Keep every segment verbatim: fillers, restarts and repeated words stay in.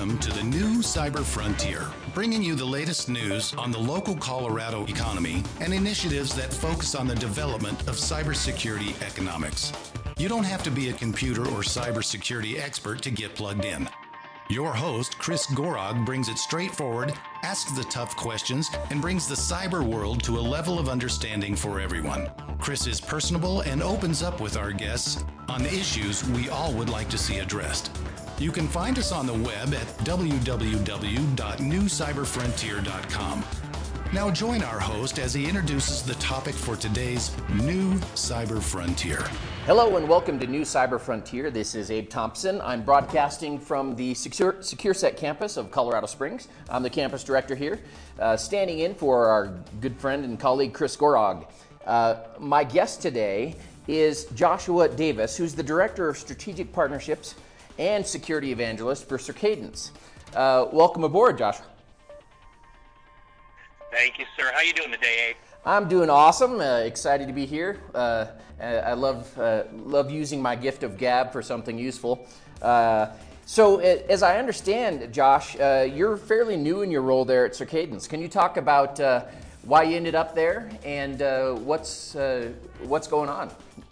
Welcome to the new Cyber Frontier, bringing you the latest news on the local Colorado economy and initiatives that focus on the development of cybersecurity economics. You don't have to be a computer or cybersecurity expert to get plugged in. Your host, Chris Gorog, brings it straightforward, asks the tough questions, and brings the cyber world to a level of understanding for everyone. Chris is personable and opens up with our guests on the issues we all would like to see addressed. You can find us on the web at w w w dot new cyber frontier dot com. Now join our host as he introduces the topic for today's New Cyber Frontier. Hello and welcome to New Cyber Frontier. This is Abe Thompson. I'm broadcasting from the Secure, SecureSec campus of Colorado Springs. I'm the campus director here, uh, standing in for our good friend and colleague Chris Gorog. Uh, my guest today is Joshua Davis, who's the Director of Strategic Partnerships and Security Evangelist for Circadence. Uh, welcome aboard, Joshua. Thank you, sir. How you doing today, Abe? I'm doing awesome. Uh, excited to be here. Uh, I love uh, love using my gift of gab for something useful. Uh, so, as I understand, Josh, uh, you're fairly new in your role there at Circadence. Can you talk about uh, why you ended up there and uh, what's uh, what's going on?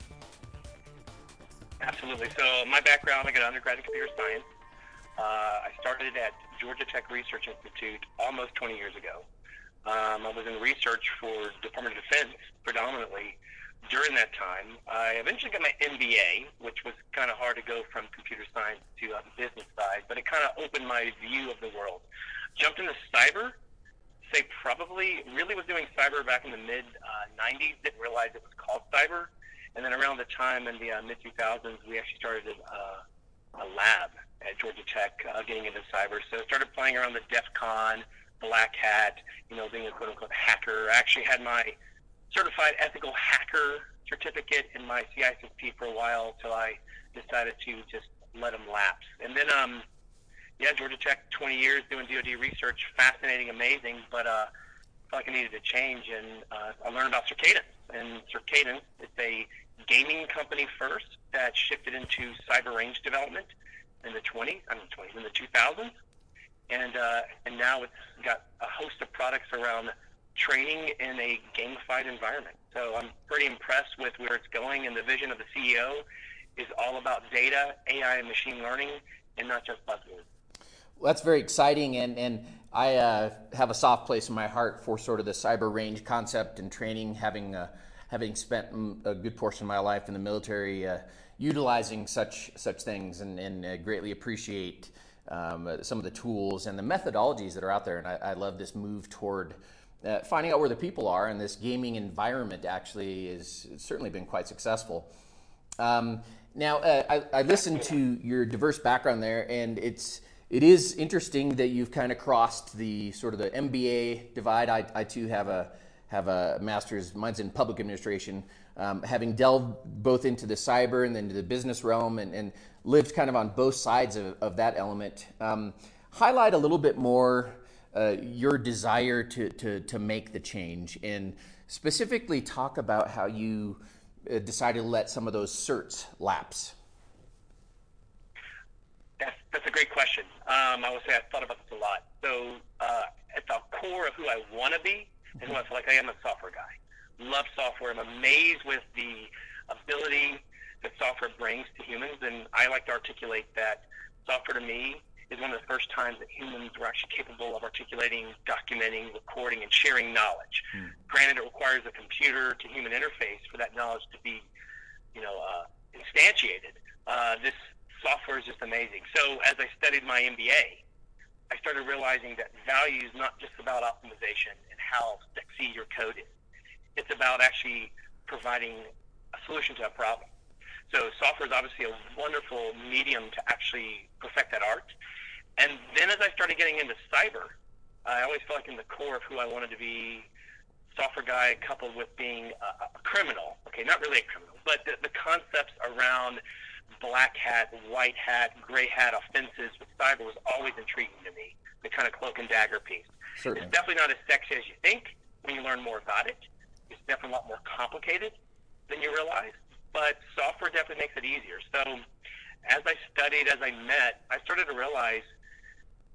Absolutely. So, my background, I got an undergrad in computer science. Uh, I started at Georgia Tech Research Institute almost twenty years ago. Um, I was in research for Department of Defense predominantly during that time. I eventually got my M B A, which was kind of hard to go from computer science to uh, the business side, but it kind of opened my view of the world. Jumped into cyber, say probably really was doing cyber back in the mid uh, nineties, didn't realize it was called cyber. And then around the time in the uh, mid two thousands, we actually started uh, a lab at Georgia Tech uh, getting into cyber. So I started playing around the DEF CON, Black Hat, you know, being a quote-unquote hacker. I actually had my certified ethical hacker certificate in my C I S S P for a while until I decided to just let them lapse. And then, um, yeah, Georgia Tech, twenty years doing D O D research, fascinating, amazing, but uh, I felt like I needed to change, and uh, I learned about Circadence. And Circadence, it's a gaming company first that shifted into cyber range development in the twenties, I mean twenties, in the two thousands. And uh, and now it's got a host of products around training in a gamified environment. So I'm pretty impressed with where it's going, and the vision of the C E O is all about data, A I, and machine learning, and not just buzzwords. Well, that's very exciting, and, and I uh, have a soft place in my heart for sort of the cyber range concept and training, having uh, having spent a good portion of my life in the military uh, utilizing such such things, and, and uh, greatly appreciate Um, uh, some of the tools and the methodologies that are out there. And I, I love this move toward uh, finding out where the people are, and this gaming environment actually is certainly been quite successful. Um, now, uh, I, I listened to your diverse background there, and it's it is interesting that you've kind of crossed the sort of the M B A divide. I, I too have a have a master's, mine's in public administration, um, having delved both into the cyber and then to the business realm, and, and lived kind of on both sides of, of that element. Um, highlight a little bit more uh, your desire to, to, to make the change, and specifically talk about how you uh, decided to let some of those certs lapse. That's, that's a great question. Um, I would say I've thought about this a lot. So uh, at the core of who I want to be, and who I feel like I am, a software guy. Love software. I'm amazed with the ability that software brings to humans, and I like to articulate that software to me is one of the first times that humans were actually capable of articulating, documenting, recording, and sharing knowledge. Mm. Granted, it requires a computer to human interface for that knowledge to be, you know, uh, instantiated. Uh, this software is just amazing. So as I studied my M B A, I started realizing that value is not just about optimization and how sexy your code is. It's about actually providing a solution to a problem. So software is obviously a wonderful medium to actually perfect that art. And then as I started getting into cyber, I always felt like in the core of who I wanted to be, software guy coupled with being a, a criminal. Okay, not really a criminal, but the, the concepts around black hat, white hat, gray hat offenses with cyber was always intriguing to me, the kind of cloak and dagger piece. Certainly. It's definitely not as sexy as you think when you learn more about it. It's definitely a lot more complicated than you realize, but software definitely makes it easier. So as I studied, as I met, I started to realize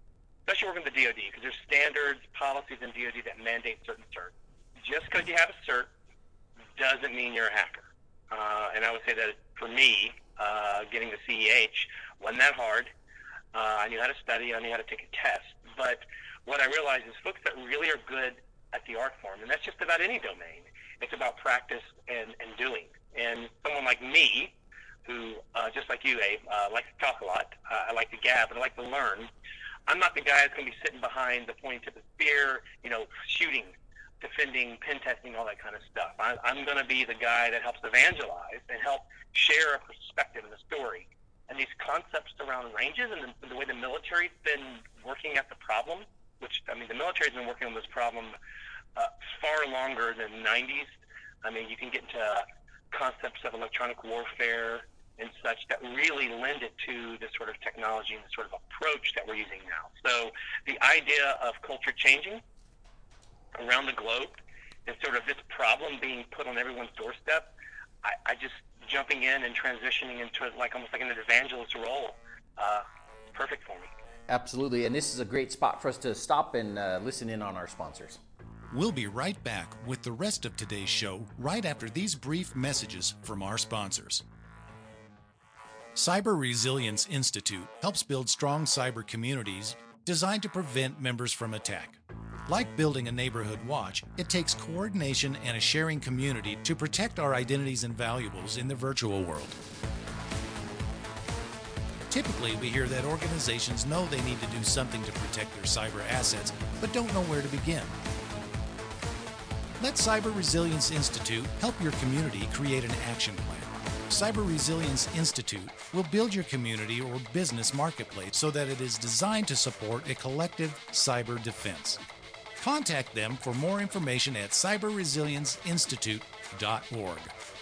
especially working with the D O D, because there's standards, policies in D O D that mandate certain certs. Just because you have a cert doesn't mean you're a hacker. Uh, and I would say that for me, uh, getting the C E H wasn't that hard. Uh, I knew how to study, I knew how to take a test. But what I realized is folks that really are good at the art form, and that's just about any domain, it's about practice and, and doing. And someone like me, who, uh, just like you, Abe, uh, likes to talk a lot, uh, I like to gab, and I like to learn, I'm not the guy that's going to be sitting behind the pointing tip of the spear, you know, shooting, defending, pen testing, all that kind of stuff. I, I'm going to be the guy that helps evangelize and help share a perspective in the story. And these concepts around ranges and the, the way the military's been working at the problem, which, I mean, the military's been working on this problem uh, far longer than the nineties. I mean, you can get into concepts of electronic warfare and such that really lend it to the sort of technology and the sort of approach that we're using now. So the idea of culture changing around the globe and sort of this problem being put on everyone's doorstep, I, I just jumping in and transitioning into it like almost like an evangelist role, uh, perfect for me. Absolutely, and this is a great spot for us to stop and uh, listen in on our sponsors. We'll be right back with the rest of today's show right after these brief messages from our sponsors. Cyber Resilience Institute helps build strong cyber communities designed to prevent members from attack. Like building a neighborhood watch, it takes coordination and a sharing community to protect our identities and valuables in the virtual world. Typically, we hear that organizations know they need to do something to protect their cyber assets, but don't know where to begin. Let Cyber Resilience Institute help your community create an action plan. Cyber Resilience Institute will build your community or business marketplace so that it is designed to support a collective cyber defense. Contact them for more information at cyber resilience institute dot org.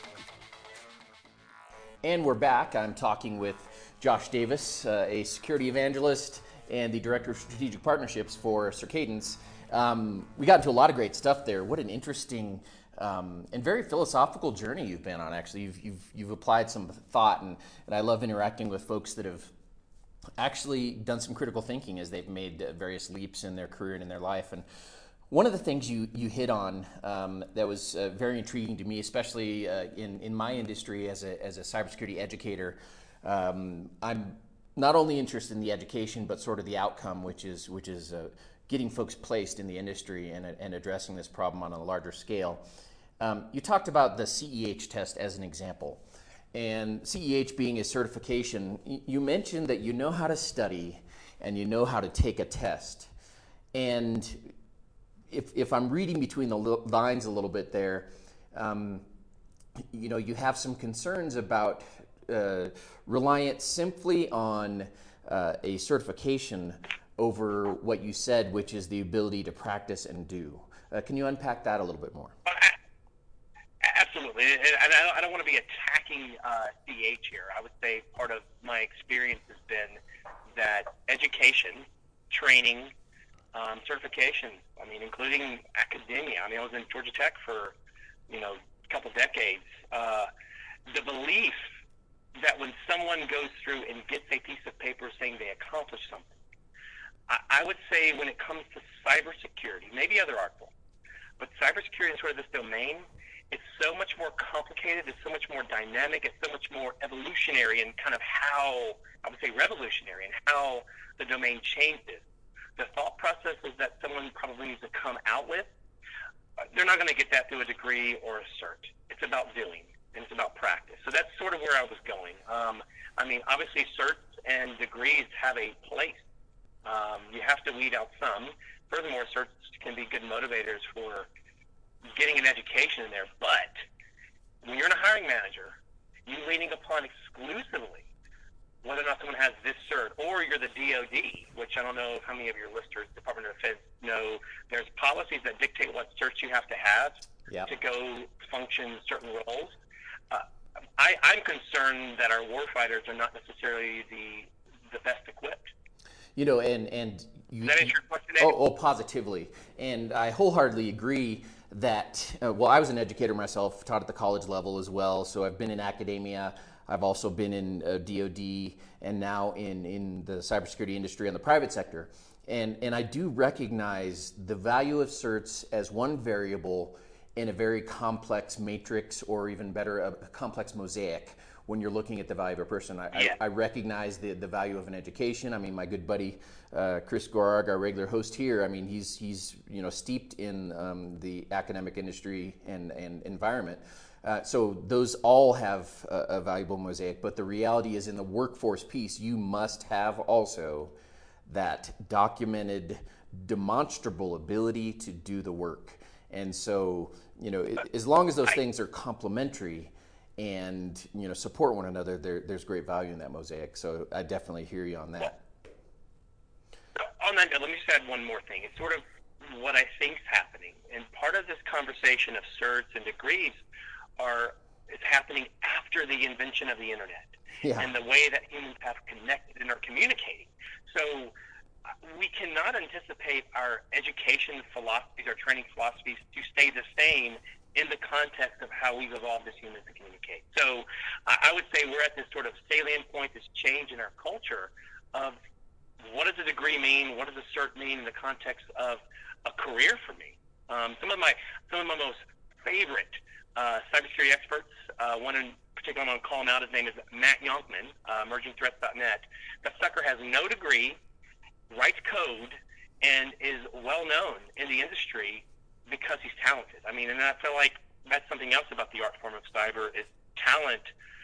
And we're back. I'm talking with Josh Davis, uh, a security evangelist and the Director of Strategic Partnerships for Circadence. Um, we got into a lot of great stuff there. What an interesting um, and very philosophical journey you've been on, actually. You've, you've, you've applied some thought, and, and I love interacting with folks that have actually done some critical thinking as they've made uh, various leaps in their career and in their life. And one of the things you, you hit on um, that was uh, very intriguing to me, especially uh, in, in my industry as a, as a cybersecurity educator, um, I'm not only interested in the education, but sort of the outcome, which is, which is uh, getting folks placed in the industry and, and addressing this problem on a larger scale. Um, you talked about the C E H test as an example. And C E H being a certification, you mentioned that you know how to study and you know how to take a test. And if, if I'm reading between the lines a little bit there, um, you know, you have some concerns about uh, reliance simply on uh, a certification over what you said, which is the ability to practice and do. Uh, can you unpack that a little bit more? Absolutely, and I don't, I don't want to be attacking uh, C H here. I would say part of my experience has been that education, training, um, certifications, I mean, including academia. I mean, I was in Georgia Tech for, you know, a couple decades. Uh, the belief that when someone goes through and gets a piece of paper saying they accomplished something, I, I would say when it comes to cybersecurity, maybe other art forms, but cybersecurity is sort of this domain. It's so much more complicated, it's so much more dynamic, it's so much more evolutionary in kind of how, I would say revolutionary, in how the domain changes. The thought processes that someone probably needs to come out with, they're not going to get that through a degree or a cert. It's about doing, and it's about practice. So that's sort of where I was going. Um, I mean, obviously certs and degrees have a place. Um, you have to weed out some. Furthermore, certs can be good motivators for getting an education in there, but when you're a hiring manager, you're leaning upon exclusively whether or not someone has this cert, or you're the D O D, which I don't know how many of your listeners, Department of Defense, know there's policies that dictate what certs you have to have yep. to go function certain roles. Uh, I, I'm concerned that our warfighters are not necessarily the the best equipped. You know, and and you, Does that answer your question? Oh, oh, positively, and I wholeheartedly agree that. Uh, well, I was an educator myself, taught at the college level as well, so I've been in academia. I've also been in uh, D O D and now in in the cybersecurity industry on the private sector. And, and I do recognize the value of certs as one variable in a very complex matrix, or even better, a complex mosaic when you're looking at the value of a person. I, Yeah. I, I recognize the, the value of an education. I mean, my good buddy uh, Chris Gorarg, our regular host here, I mean, he's he's you know steeped in um, the academic industry and, and environment. Uh, so those all have a, a valuable mosaic, but the reality is in the workforce piece, you must have also that documented, demonstrable ability to do the work. And so, you know, it, as long as those things are complementary and, you know, support one another, there, there's great value in that mosaic. So I definitely hear you on that. On that note, let me just add one more thing. It's sort of what I think is happening. And part of this conversation of certs and degrees are is happening after the invention of the internet, Yeah. and the way that humans have connected and are communicating. So uh, we cannot anticipate our education philosophies, our training philosophies to stay the same in the context of how we've evolved as humans to communicate. So I I would say we're at this sort of salient point, this change in our culture of what does a degree mean, what does a cert mean in the context of a career for me. Um, some of my some of my most favorite uh, cybersecurity experts, uh, one in particular I'm going to call him out, his name is Matt Yonkman, uh, emerging threats dot net. The sucker has no degree, writes code, and is well known in the industry because he's talented. I mean, and I feel like that's something else about the art form of cyber is talent,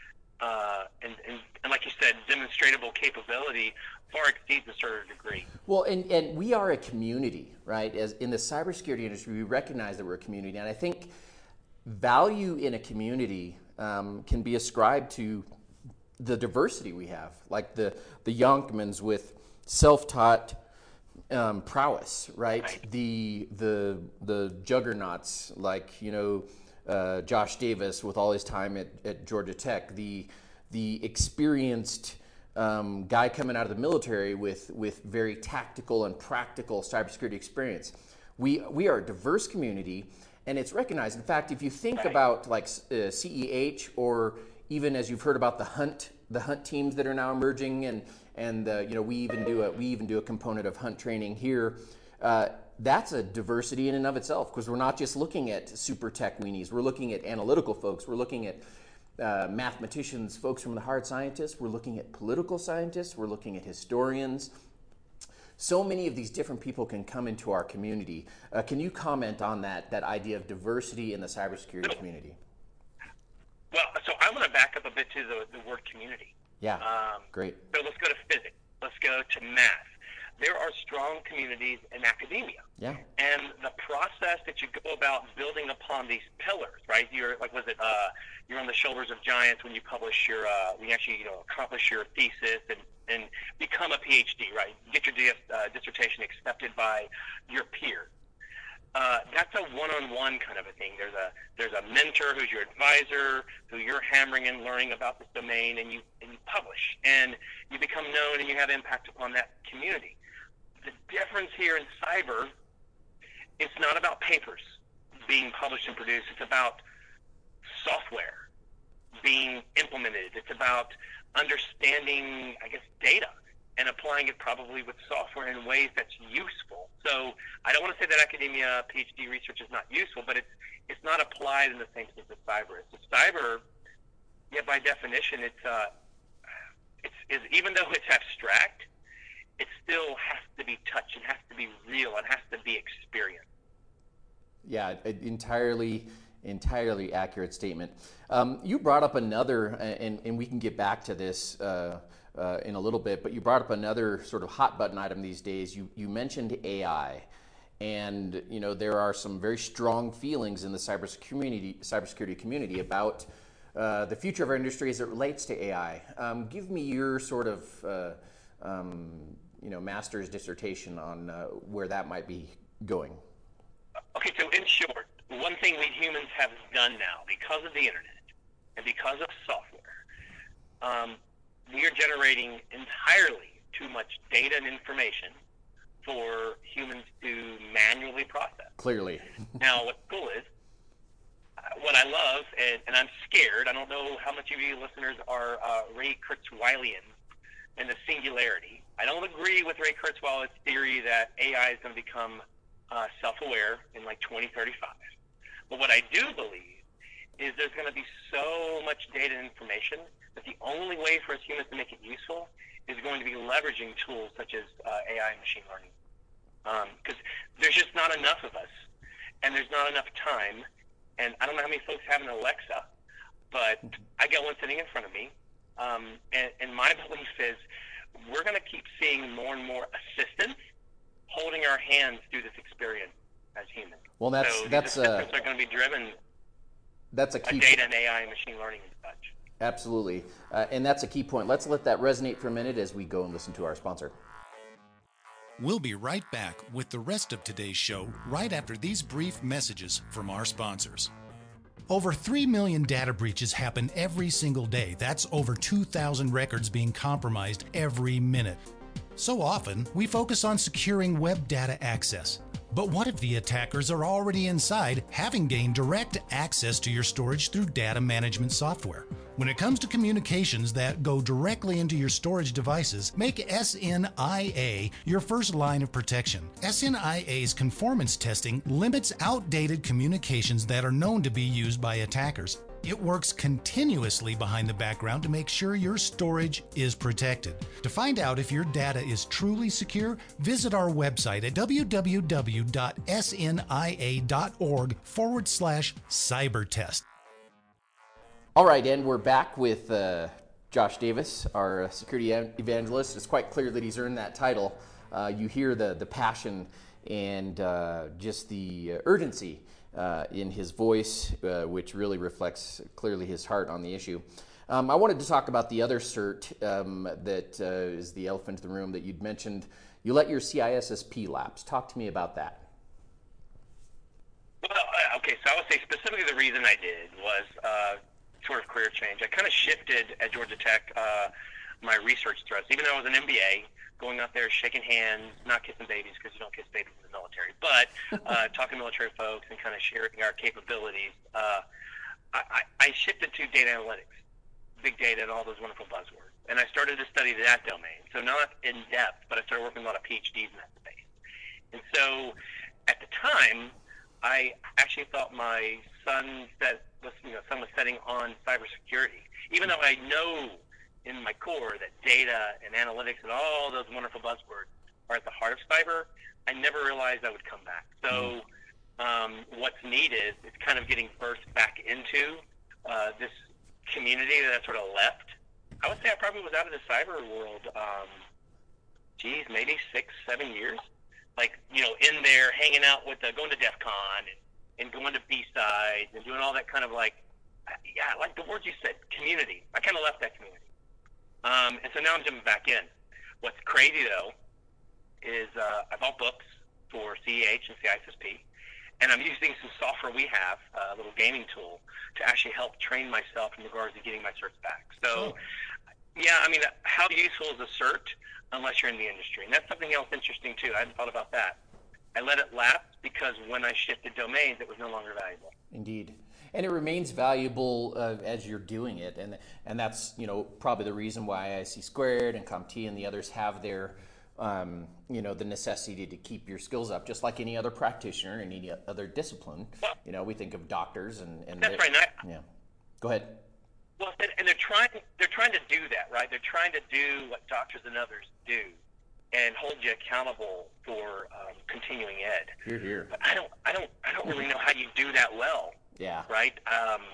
uh, and, and, and like you said, demonstratable capability far exceeds a certain degree. Well, and, and we are a community, right? As in the cybersecurity industry, we recognize that we're a community. And I think value in a community um, can be ascribed to the diversity we have, like the, the Yonkmans with self-taught um, prowess, right? Right. The, the, the juggernauts, like, you know, uh, Josh Davis with all his time at, at Georgia Tech, the, the experienced Um, guy coming out of the military with, with very tactical and practical cybersecurity experience. We, we are a diverse community, and it's recognized. In fact, if you think Right. about like uh, C E H, or even as you've heard about the hunt, the hunt teams that are now emerging, and and uh, you know we even do a we even do a component of hunt training here. Uh, that's a diversity in and of itself, because we're not just looking at super tech weenies. We're looking at analytical folks. We're looking at Uh, mathematicians, folks from the hard scientists. We're looking at political scientists. We're looking at historians. So many of these different people can come into our community. Uh, can you comment on that, that idea of diversity in the cybersecurity community? Well, so I want to back up a bit to the, the word community. Yeah, Um, great. So let's go to physics. Let's go to math. There are strong communities in academia. Yeah. And the process that you go about building upon these pillars, right? You're like, was it, uh, you're on the shoulders of giants when you publish your, uh, when you actually, you know, accomplish your thesis and, and become a PhD, right? Get your dis- uh, dissertation accepted by your peers. Uh, that's a one-on-one kind of a thing. There's a there's a mentor who's your advisor, who you're hammering and learning about this domain, and you and you publish, and you become known, and you have impact upon that community. The difference here in cyber, it's not about papers being published and produced. It's about software being implemented. It's about understanding, I guess, data and applying it probably with software in ways that's useful. So I don't want to say that academia PhD research is not useful, but it's it's not applied in the same sense as cyber is. So cyber, yeah, by definition, it's uh, it's is even though it's abstract, it still has to be touched. It has to be real. It has to be experienced. Yeah, entirely, entirely accurate statement. Um, you brought up another, and, and we can get back to this uh, uh, in a little bit, but you brought up another sort of hot button item these days. You you mentioned A I, and you know there are some very strong feelings in the cybersecurity community, cybersecurity community about uh, the future of our industry as it relates to A I. Um, give me your sort of uh, um, you know master's dissertation on uh, where that might be going. Okay, so in short, one thing we humans have done now, because of the internet and because of software, um, we are generating entirely too much data and information for humans to manually process. Clearly. Now, what's cool is, uh, what I love, and, and I'm scared, I don't know how much of you listeners are uh, Ray Kurzweilian and the singularity, I don't agree with Ray Kurzweil's theory that A I is going to become uh, self-aware in like twenty thirty-five. But what I do believe is there's going to be so much data and information that the only way for us humans to make it useful is going to be leveraging tools such as uh, A I and machine learning. Because um, there's just not enough of us, and there's not enough time. And I don't know how many folks have an Alexa, but I got one sitting in front of me. Um, and, and my belief is we're going to keep seeing more and more assistants holding our hands through this experience as humans. Well, that's so that's these assistants uh, are going to be driven that's a by key data and A I and machine learning and such. Absolutely, uh, and that's a key point. Let's let that resonate for a minute as we go and listen to our sponsor. We'll be right back with the rest of today's show right after these brief messages from our sponsors. Over three million data breaches happen every single day. That's over two thousand records being compromised every minute. So often, we focus on securing web data access. But what if the attackers are already inside, having gained direct access to your storage through data management software? When it comes to communications that go directly into your storage devices, make S N I A your first line of protection. S N I A's conformance testing limits outdated communications that are known to be used by attackers. It works continuously behind the background to make sure your storage is protected. To find out if your data is truly secure, visit our website at www.snia.org forward slash cybertest. All right, and we're back with uh, Josh Davis, our security evangelist. It's quite clear that he's earned that title. Uh, you hear the, the passion and uh, just the urgency uh, in his voice, uh, which really reflects clearly his heart on the issue. Um, I wanted to talk about the other cert um, that uh, is the elephant in the room that you'd mentioned. You let your C I S S P lapse. Talk to me about that. Well, uh, okay, so I would say specifically the reason I did was uh, sort of career change. I kind of shifted at Georgia Tech uh, my research thrust, even though I was an M B A, going out there shaking hands, not kissing babies because you don't kiss babies in the military, but uh, talking to military folks and kind of sharing our capabilities. Uh, I, I shifted to data analytics, big data, and all those wonderful buzzwords. And I started to study that domain. So not in depth, but I started working with a lot of P H Ds in that space. And so at the time, I actually thought my son that was, you know, son was setting on cybersecurity, even though I know in my core that data and analytics and all those wonderful buzzwords are at the heart of cyber. I never realized I would come back. So um, what's neat is it's kind of getting burst back into uh, this community that I sort of left. I would say I probably was out of the cyber world, um, geez, maybe six, seven years. Like, you know, in there hanging out with the, going to DEF CON and, and going to B-sides and doing all that kind of like, yeah, like the words you said, community. I kind of left that community. Um, and so now I'm jumping back in. What's crazy, though, is uh, I bought books for C E H and C I S S P, and I'm using some software we have, a little gaming tool, to actually help train myself in regards to getting my certs back. So, yeah, I mean, how useful is a cert unless you're in the industry? And that's something else interesting, too. I hadn't thought about that. I let it lapse because when I shifted domains, it was no longer valuable. Indeed. And it remains valuable uh, as you're doing it, and and that's, you know, probably the reason why I C Squared and CompTIA and the others have their, um, you know, the necessity to keep your skills up, just like any other practitioner in any other discipline. Well, you know, we think of doctors and, and that's right. I, yeah, go ahead. Well, and, and they're trying they're trying to do that, right? They're trying to do what doctors and others do, and hold you accountable for um, continuing ed. Hear, hear. But I don't I don't I don't really know how you do that well. Yeah. Right. Um,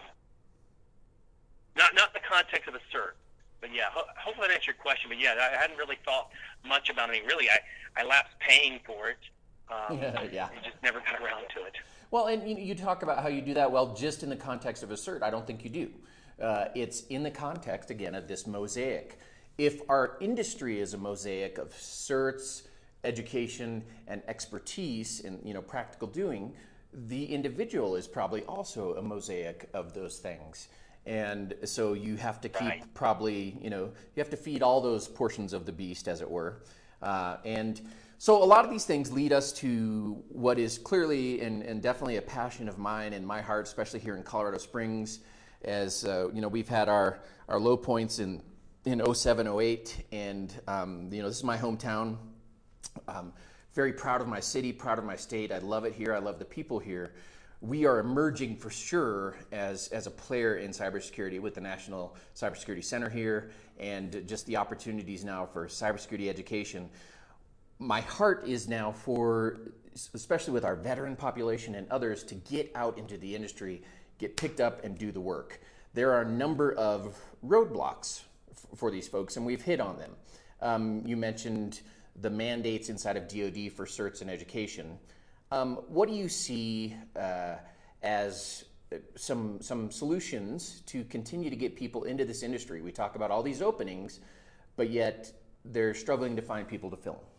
not not the context of a cert, but yeah. Ho- hopefully that answered your question. But yeah, I hadn't really thought much about it. Really, I I lapsed paying for it. Um, yeah. And just never got around to it. Well, and you, you talk about how you do that well just in the context of a cert. I don't think you do. Uh, it's in the context again of this mosaic. If our industry is a mosaic of certs, education, and expertise, and you know practical doing, the individual is probably also a mosaic of those things. And so you have to keep right. probably, you know, you have to feed all those portions of the beast, as it were. Uh, and so a lot of these things lead us to what is clearly and, and definitely a passion of mine and my heart, especially here in Colorado Springs, as, uh, you know, we've had our, our low points in in oh seven, oh eight, and um, you know, this is my hometown. Um, very proud of my city, proud of my state. I love it here. I love the people here. We are emerging for sure as, as a player in cybersecurity with the National Cybersecurity Center here, and just the opportunities now for cybersecurity education. My heart is now for, especially with our veteran population and others, to get out into the industry, get picked up and do the work. There are a number of roadblocks f- for these folks, and we've hit on them. Um, you mentioned the mandates inside of D O D for certs in education. Um, what do you see uh, as some some solutions to continue to get people into this industry? We talk about all these openings, but yet they're struggling to find people to fill them.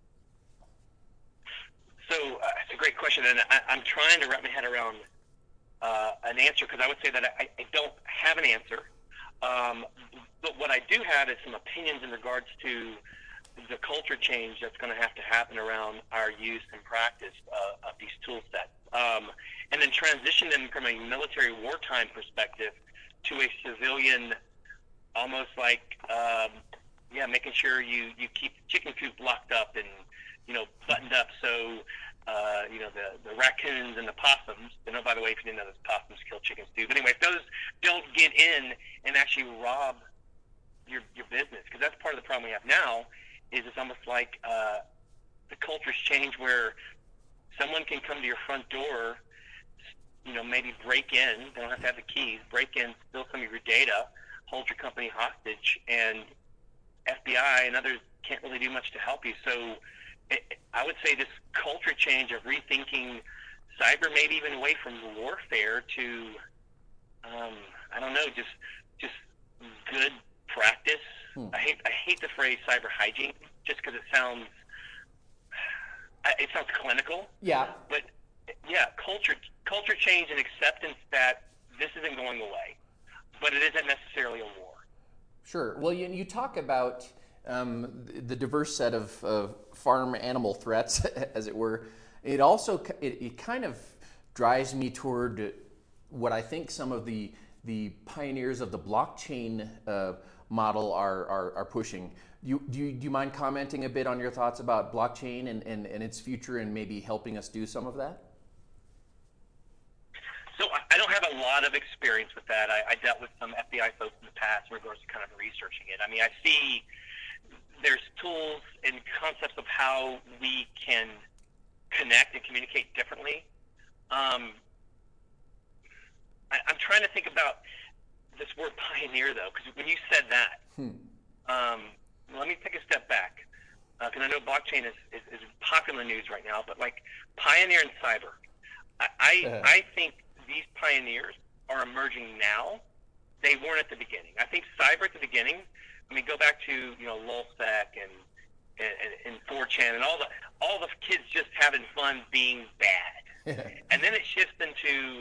So uh, it's a great question, and I, I'm trying to wrap my head around uh, an answer, because I would say that I, I don't have an answer. Um, but what I do have is some opinions in regards to the culture change that's going to have to happen around our use and practice uh, of these tool sets. Um, and then transition them from a military wartime perspective to a civilian, almost like, um, yeah, making sure you, you keep the chicken coop locked up and, you know, buttoned up so, uh, you know, the, the raccoons and the possums, and oh, by the way, if you didn't know, those possums kill chickens too. But anyway, if those don't get in and actually rob your, your business, because that's part of the problem we have now, is it's almost like uh, the culture's changed where someone can come to your front door, you know, maybe break in, they don't have to have the keys, break in, steal some of your data, hold your company hostage, and F B I and others can't really do much to help you. So it, I would say this culture change of rethinking cyber, maybe even away from warfare to, um, I don't know, just just good practice. Hmm. I hate I hate the phrase cyber hygiene just because it sounds it sounds clinical. Yeah. But yeah, culture culture change and acceptance that this isn't going away, but it isn't necessarily a war. Sure. Well, you, you talk about um, the diverse set of, of farm animal threats, as it were. It also it, it kind of drives me toward what I think some of the the pioneers of the blockchain uh, model are, are, are pushing. You, do, you, do you mind commenting a bit on your thoughts about blockchain and, and, and its future and maybe helping us do some of that? So I don't have a lot of experience with that. I, I dealt with some F B I folks in the past in regards to kind of researching it. I mean, I see there's tools and concepts of how we can connect and communicate differently. Um, I, I'm trying to think about this word pioneer, though, because when you said that, hmm. um, let me take a step back, because uh, I know blockchain is, is, is popular news right now, but like pioneer in cyber, I, I, uh-huh. I think these pioneers are emerging now. They weren't at the beginning. I think cyber at the beginning, I mean, go back to, you know, LulzSec and, and, and four chan and all the, all the kids just having fun being bad. And then it shifts into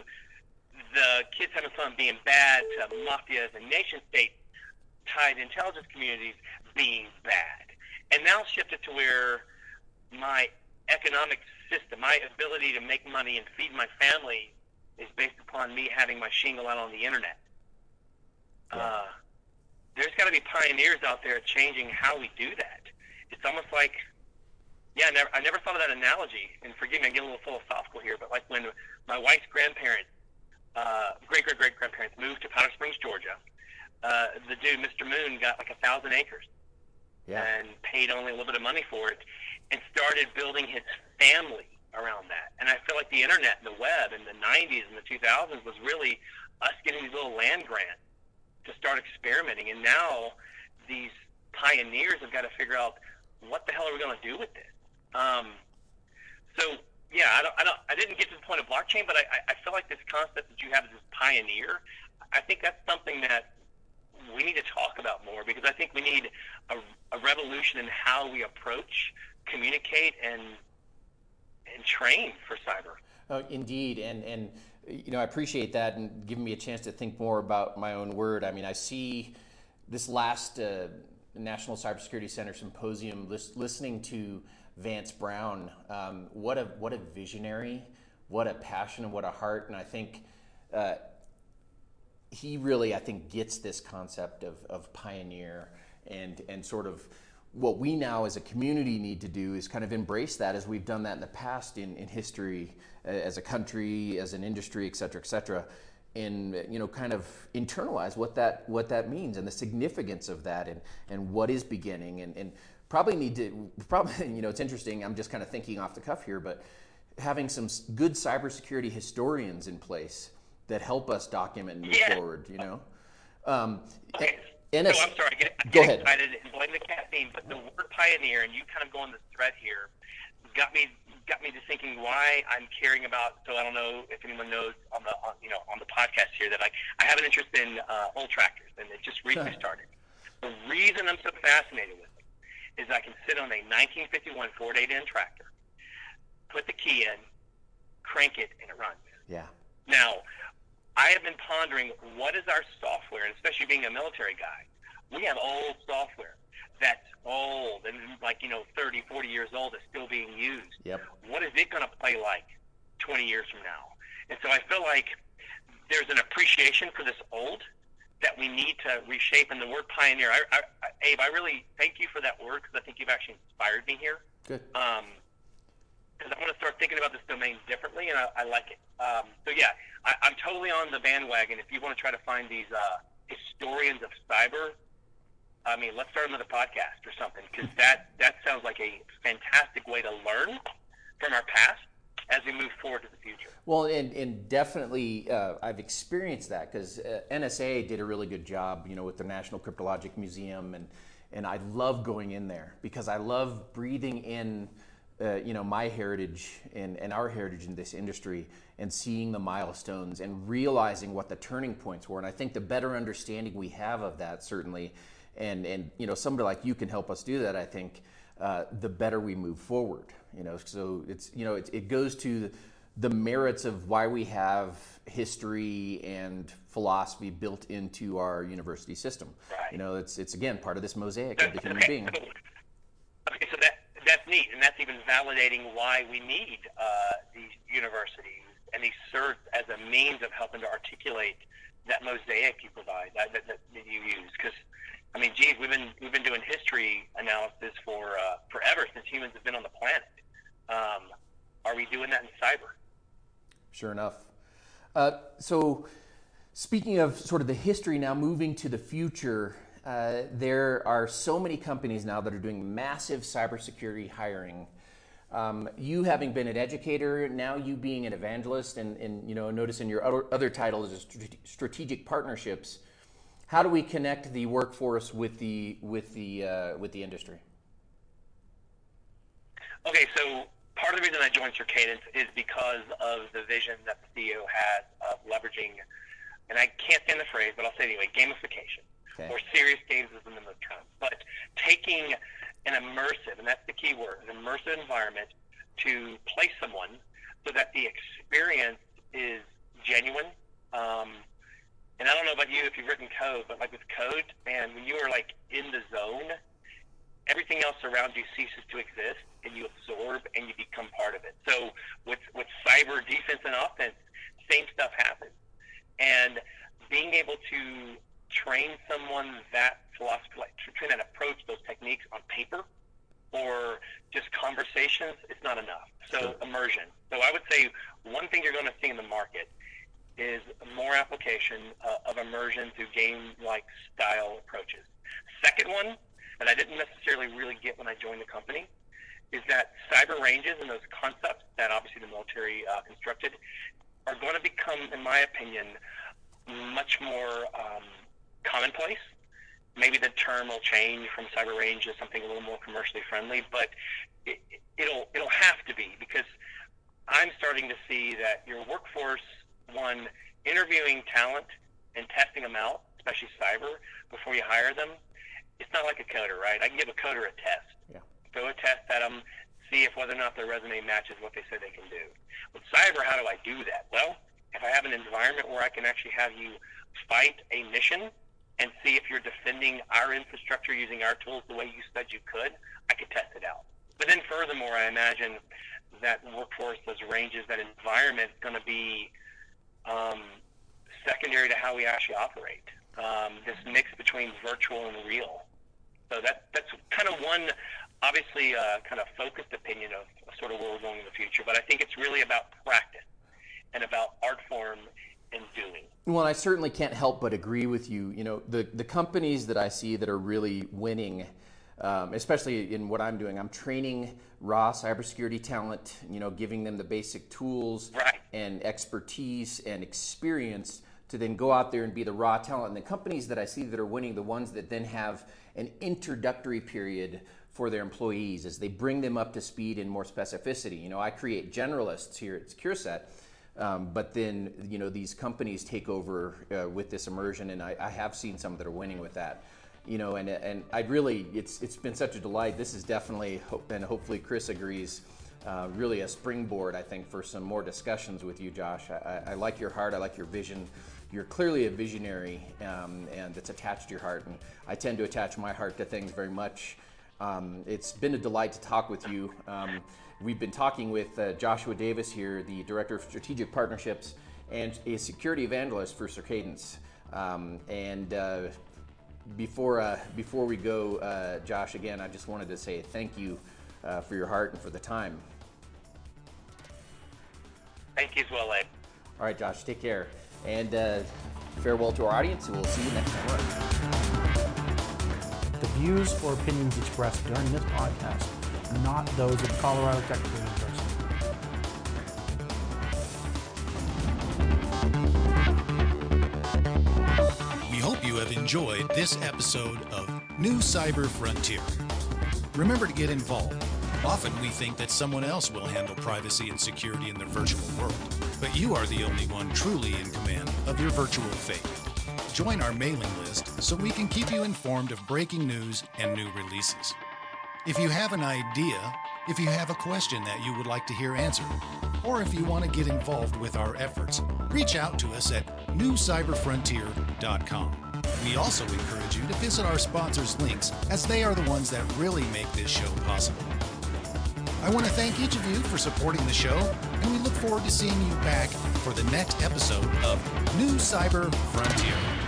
the kids having fun being bad to mafias and nation state tied intelligence communities being bad. And now shifted to where my economic system, my ability to make money and feed my family is based upon me having my shingle out on the internet. Yeah. Uh, there's got to be pioneers out there changing how we do that. It's almost like, yeah, I never, I never thought of that analogy, and forgive me, I get a little philosophical here, but like when my wife's grandparents, uh, great-great-great-grandparents moved to Powder Springs, Georgia, uh, the dude, Mister Moon, got like a thousand acres yeah. and paid only a little bit of money for it and started building his family around that. And I feel like the internet and the web in the nineties and the two thousands was really us getting these little land grants to start experimenting. And now these pioneers have got to figure out, what the hell are we going to do with this? Um, so, yeah, I, don't, I, don't, I didn't get to the point of blockchain, but I, I feel like this concept that you have as this pioneer, I think that's something that we need to talk about more, because I think we need a, a revolution in how we approach, communicate, and and train for cyber. Oh, indeed, and and you know, I appreciate that and giving me a chance to think more about my own word. I mean, I see this last uh, National Cybersecurity Center Symposium, lis- listening to Vance Brown. Um, what a what a visionary, what a passion, and what a heart. And I think uh, he really, I think, gets this concept of, of pioneer and and sort of what we now as a community need to do is kind of embrace that, as we've done that in the past in, in history, uh, as a country, as an industry, et cetera, et cetera, and you know, kind of internalize what that what that means and the significance of that, and and what is beginning, and and probably need to probably you know, it's interesting. I'm just kind of thinking off the cuff here, but having some s- good cybersecurity historians in place that help us document and move Yeah. forward. You know. Um, Okay. N S- so I'm sorry, I get, I Go get ahead. excited and blame the caffeine, but the word pioneer, and you kind of go on this thread here, got me got me to thinking why I'm caring about. So I don't know if anyone knows on the on, you know on the podcast here that I I have an interest in uh, old tractors, and it just recently Sure. started. The reason I'm so fascinated with it is I can sit on a nineteen fifty-one Ford eight N tractor, put the key in, crank it, and it runs. Yeah. Now, I have been pondering, what is our software, and especially being a military guy, we have old software that's old and like, you know, thirty, forty years old is still being used. Yep. What is it going to play like twenty years from now? And so I feel like there's an appreciation for this old that we need to reshape. And the word pioneer, I, I, I, Abe, I really thank you for that word, because I think you've actually inspired me here. Good. Um, because I want to start thinking about this domain differently, and I, I like it. Um, so yeah, I, I'm totally on the bandwagon. If you want to try to find these uh, historians of cyber, I mean, let's start another podcast or something, because that, that sounds like a fantastic way to learn from our past as we move forward to the future. Well, and, and definitely uh, I've experienced that, because uh, N S A did a really good job, you know, with the National Cryptologic Museum, and and I love going in there because I love breathing in, uh, you know, my heritage and, and our heritage in this industry, and seeing the milestones and realizing what the turning points were. And I think the better understanding we have of that, certainly, and and you know, somebody like you can help us do that, I think, uh, the better we move forward. You know, so it's, you know, it, it goes to the, the merits of why we have history and philosophy built into our university system. Right. You know, it's it's again part of this mosaic of the human okay, being. So, okay, so that that's neat, and that's even validating why we need uh, these universities and these certs as a means of helping to articulate that mosaic you provide, that, that, that you use. Because, I mean, geez, we've been we've been doing history analysis for uh, forever, since humans have been on the planet. Um, are we doing that in cyber? Sure enough. Uh, so, speaking of sort of the history now, moving to the future, uh, there are so many companies now that are doing massive cybersecurity hiring. Um, you having been an educator, now you being an evangelist, and, and you know, notice in your other, other title is strate- strategic partnerships. How do we connect the workforce with the with the uh, with the industry? Okay, so part of the reason I joined Circadence is because of the vision that the C E O has of leveraging, and I can't stand the phrase, but I'll say it anyway, gamification, Okay. or serious games is the name of the term, but taking an immersive, and that's the key word, an immersive environment to place someone so that the experience is genuine. Um, and I don't know about you if you've written code, but like with code, man, when you are like in the zone, everything else around you ceases to exist, and you absorb and you become part of it. So with with cyber defense and offense, same stuff happens. And being able to train someone that philosophy, like to train that approach, those techniques on paper or just conversations, it's not enough. So Sure. immersion. So I would say one thing you're going to see in the market is more application uh, of immersion through game-like style approaches. Second one, that I didn't necessarily really get when I joined the company, is that cyber ranges and those concepts that obviously the military uh, constructed are going to become, in my opinion, much more um, commonplace. Maybe the term will change from cyber range to something a little more commercially friendly, but it, it'll it'll have to be, because I'm starting to see that your workforce, one, interviewing talent and testing them out, especially cyber, before you hire them, it's not like a coder, right? I can give a coder a test. Yeah. Throw a test at them, see if whether or not their resume matches what they say they can do. With cyber, how do I do that? Well, if I have an environment where I can actually have you fight a mission and see if you're defending our infrastructure using our tools the way you said you could, I could test it out. But then furthermore, I imagine that workforce, those ranges, that environment is going to be um, secondary to how we actually operate. Um, this mix between virtual and real. So that that's kind of one, obviously, uh, kind of focused opinion of, of sort of where we're going in the future. But I think it's really about practice and about art form and doing. Well, I certainly can't help but agree with you. You know, the, the companies that I see that are really winning, um, especially in what I'm doing, I'm training raw cybersecurity talent, you know, giving them the basic tools right. and expertise and experience to then go out there and be the raw talent. And the companies that I see that are winning, the ones that then have an introductory period for their employees as they bring them up to speed in more specificity. You know, I create generalists here at SecureSet, um, but then, you know, these companies take over uh, with this immersion, and I, I have seen some that are winning with that. You know, and and I'd really, it's it's been such a delight. This is definitely, and hopefully Chris agrees, uh, really a springboard, I think, for some more discussions with you, Josh. I, I like your heart, I like your vision. You're clearly a visionary, um, and it's attached to your heart, and I tend to attach my heart to things very much. Um, it's been a delight to talk with you. Um, we've been talking with uh, Joshua Davis here, the Director of Strategic Partnerships and a security evangelist for Circadence. Um, and uh, before uh, before we go, uh, Josh, again, I just wanted to say thank you uh, for your heart and for the time. Thank you as well, Ed. All right, Josh, take care. And uh, farewell to our audience, and we'll see you next time. The views or opinions expressed during this podcast are not those of Colorado Technical University. We hope you have enjoyed this episode of New Cyber Frontier. Remember to get involved. Often we think that someone else will handle privacy and security in the virtual world, but you are the only one truly in command of your virtual fate. Join our mailing list so we can keep you informed of breaking news and new releases. If you have an idea, if you have a question that you would like to hear answered, or if you want to get involved with our efforts, reach out to us at new cyber frontier dot com. We also encourage you to visit our sponsors' links, as they are the ones that really make this show possible. I want to thank each of you for supporting the show, and we look forward to seeing you back for the next episode of New Cyber Frontier.